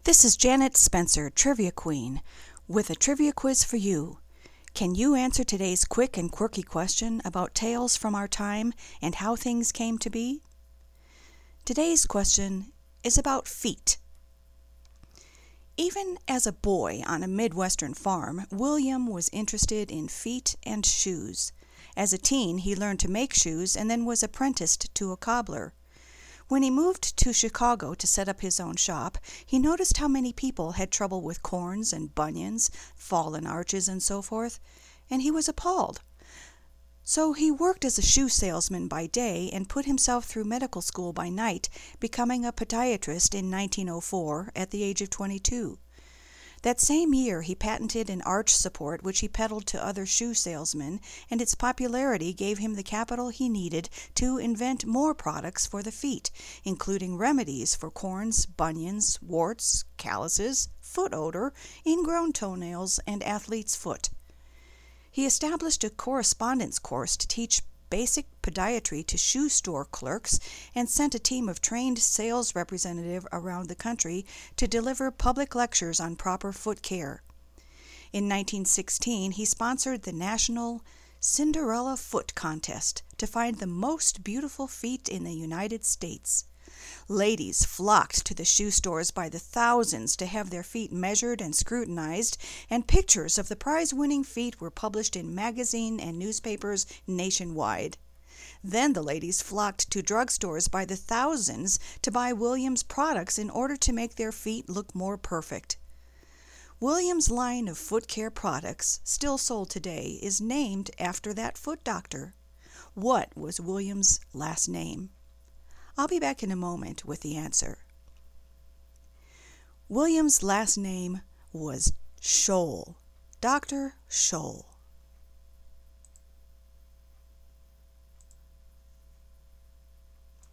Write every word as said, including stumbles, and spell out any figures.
This is Janet Spencer, Trivia Queen, with a trivia quiz for you. Can you answer today's quick and quirky question about tales from our time and how things came to be? Today's question is about feet. Even as a boy on a Midwestern farm, William was interested in feet and shoes. As a teen, he learned to make shoes and then was apprenticed to a cobbler. When he moved to Chicago to set up his own shop, he noticed how many people had trouble with corns and bunions, fallen arches, and so forth, and he was appalled. So he worked as a shoe salesman by day and put himself through medical school by night, becoming a podiatrist in nineteen oh four at the age of twenty-two. That same year he patented an arch support which he peddled to other shoe salesmen, and its popularity gave him the capital he needed to invent more products for the feet, including remedies for corns, bunions, warts, calluses, foot odor, ingrown toenails, and athlete's foot. He established a correspondence course to teach basic podiatry to shoe store clerks and sent a team of trained sales representatives around the country to deliver public lectures on proper foot care. In nineteen sixteen, he sponsored the National Cinderella Foot Contest to find the most beautiful feet in the United States. Ladies flocked to the shoe stores by the thousands to have their feet measured and scrutinized, and pictures of the prize-winning feet were published in magazines and newspapers nationwide. Then the ladies flocked to drugstores by the thousands to buy Williams products in order to make their feet look more perfect. Williams' line of foot care products, still sold today, is named after that foot doctor. What was Williams' last name? I'll be back in a moment with the answer. William's last name was Scholl, Doctor Scholl.